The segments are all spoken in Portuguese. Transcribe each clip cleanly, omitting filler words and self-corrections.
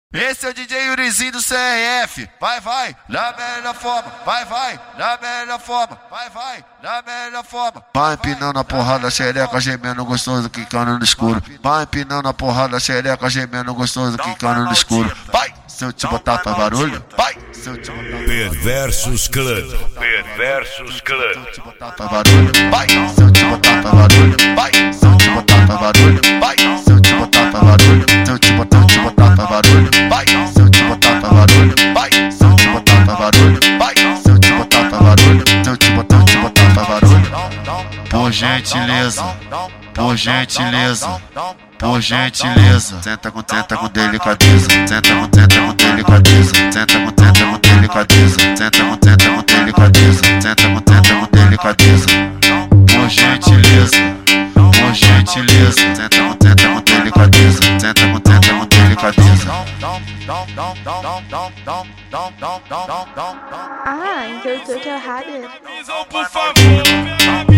Esse é o DJ Yurizinho do CRF. Vai, vai, na melhor forma. Vai, vai, na melhor forma. Vai, vai, na melhor forma. Vai empinando a porrada, xereca, gemendo gostoso, quicando no escuro. Vai empinando a porrada, xereca, gemendo gostoso, quicando no escuro. Vai, se eu te botar pra barulho. Vai, se eu te botar Perversos Clã. Perversos Clã. se eu te botar pra barulho. Vai, se eu te botar pra barulho. Vai, se eu te botar pra barulho. Vai, se eu te botar pra barulho. Se eu te botar pra barulho. Vai, se eu te botar pra barulho. Vai, se eu te botar pra barulho. Vai, se eu te botar pra barulho. Se eu te botar pra barulho. Por gentileza, por gentileza, por gentileza. Senta com delicadeza. Senta com delicadeza. Senta com delicadeza. Senta com delicadeza. Senta com delicadeza. Por gentileza, por gentileza. Senta com delicadeza. Senta com delicadeza. Ah, inverteu que é rádio. Por favor.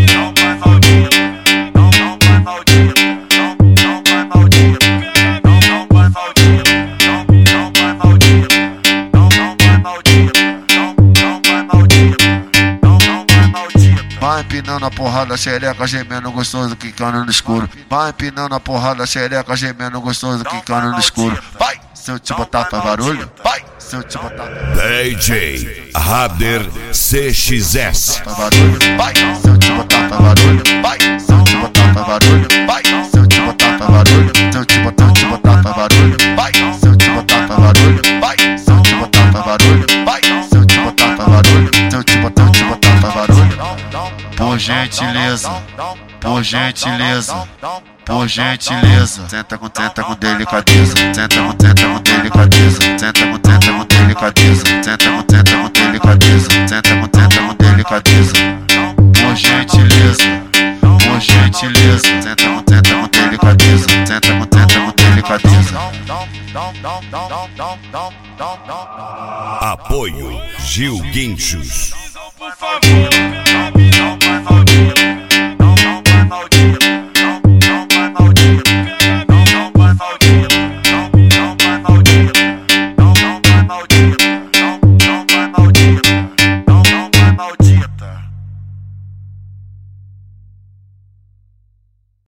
Vai empinando a porrada, xereca, gemendo gostoso, quicando no escuro. Vai empinando a porrada, xereca, gemendo gostoso, quicando no escuro. Vai, se eu te botar pra barulho. Vai, se eu te botar DJ Rader CXS. pra barulho. Vai, se eu te botar pra barulho. Vai, se eu te botar pra barulho. Vai, se eu te botar pra barulho. Se eu te botar pra barulho. Vai, se eu te botar pra barulho. Vai, se eu te botar pra barulho. Vai, se eu te botar pra barulho. Se eu te botar pra barulho. Por gentileza, por gentileza, por gentileza. Senta com delicadeza. Senta com delicadeza. Senta com delicadeza. Senta com delicadeza. Senta com delicadeza. Por gentileza, por gentileza. Senta com delicadeza. Senta com delicadeza. Apoio Gil Guinchos. Por favor.